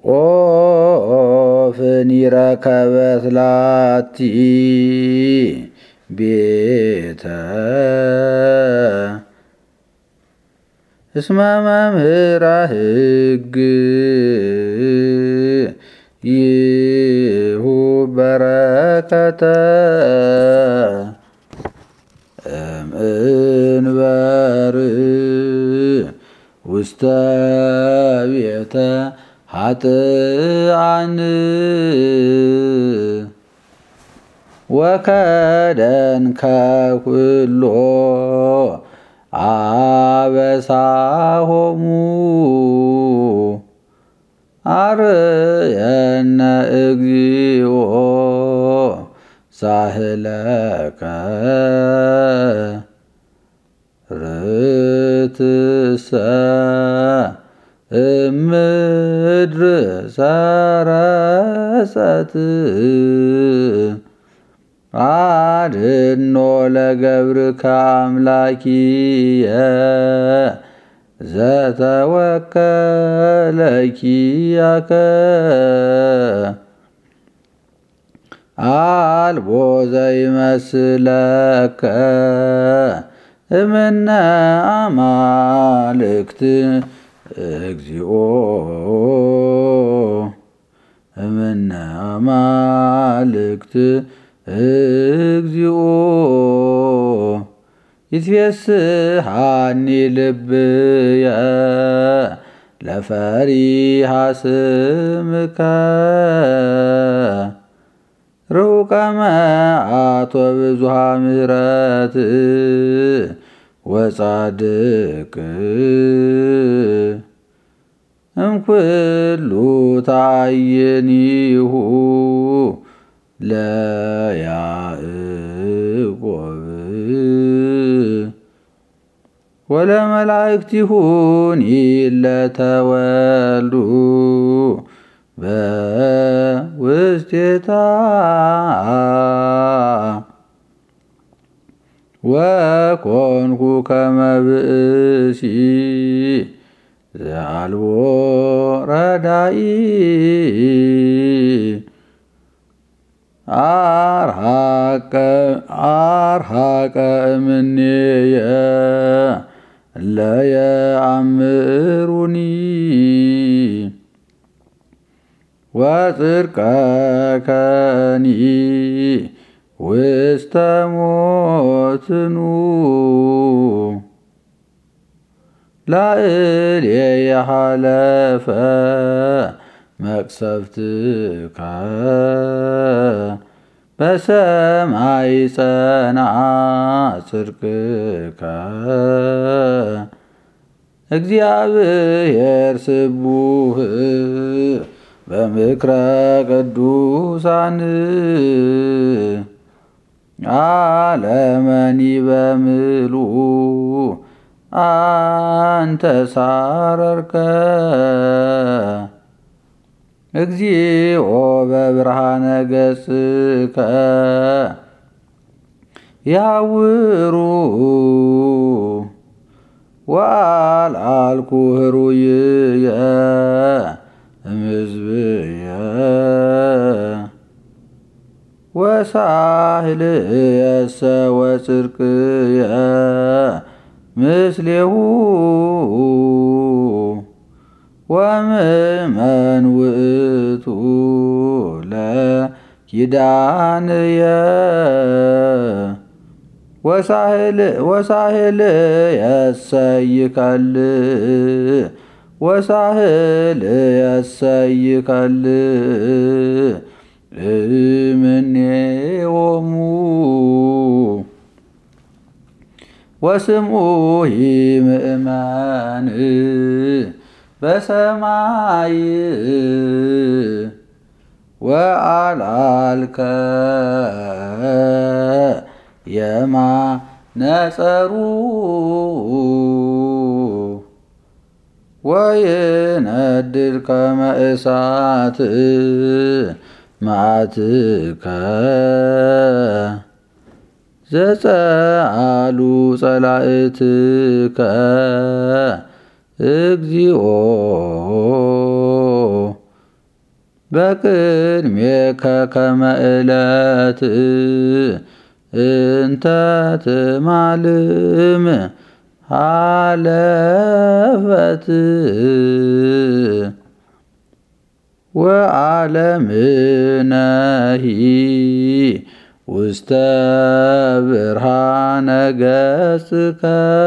ፍኒረከበት ላቲ ቤተ እስመ መምህራ ሕግ ይሁ በረከተ እምእንበር ውስተ ቤተ ኃጥኣን ወከደንከ ኩሎ አበሳሆሙ አርየነ እግዚኦ ሳህለከ ርትሰ እምድር ሰረጸት አድኖ ለገብርከ አምላኪየ ዘተወከለኪያከ አልቦ ዘይመስለከ እምነ አማልክት እግዚኦ እምነ አማልክት እግዚኦ ይትፌስሐኒ ልብየ ለፈሪሃ ስምከ ርሑቀ መዓት ወብዙኃ ምሕረት ወጻድቅ እምኩሉ ታየኒሁ ለያዕቆብ ወለመላእክቲሁኒ ለተወልዱ በውስቴታ ወኮንኩ ከመ ብእሲ ዘአልቦ ረዳኢ አርሐቀ እምኔየ ለየአምሩኒ ወጽድቀከኒ ውስተ ሞትኑ ላዕሌየ ሀለፈ መቅሰፍትከ በሰማይ ጸንዐ ጽድቅከ እግዚአብሔር ስቡሕ በምክረ ቅዱሳን ዓለመኒ በምልኡ አንተ ሳረርከ እግዚኦ በብርሃነ ገጽከ ያውሩ ወአልዓልኩ ህሩይየ እምሕዝብየ ወሳህልየሰ ወጽድቅየ ምስሌሁ ወምእመን ውእቱ ለኪዳንየ ወሳህልየሰ ይከልእ ወሳህልየሰ ይከልእ እምኔሆሙ ወስምዑሂ ምእመን በሰማይ ወአልዓልከ የማነጸሩ ወይነድድ ከመ እሳት መዓትከ ዘጸአሉ ጸላእትከ እግዚኦ በቅድሜከ ከመ ዕለት እንተ ትማልም ሃለፈት ወዓለምነሂ ውስተ ብርሃነ ገጽከ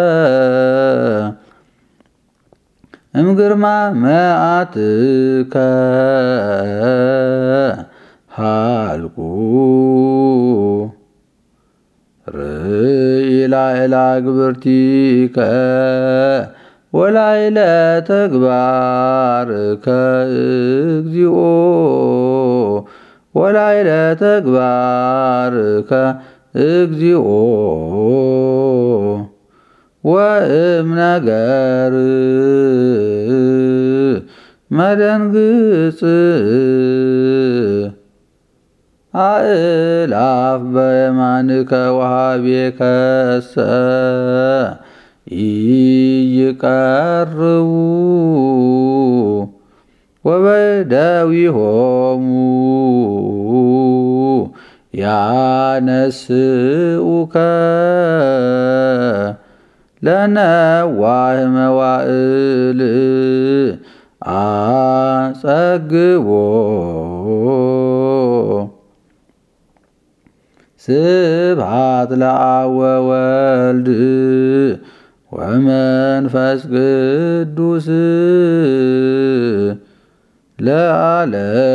እምግርማ መዓትከ ሃልቁ ርእይ ላዕለ ግብርቲከ ወላዕለ ተግባርከ እግዚኦ ወላዕለ ተግባርከ እግዚኦ ወእምነገር መደንግጽ አእላፍ በየማንከ ወሀቤከሰ ኢይቀርቡ ወበደዊሆሙ ያነስኡከ ለነዋህ መዋዕል አጸግቦ ስብሐት ለአብ ወወልድ ወመንፈስ ቅዱስ ለዓለም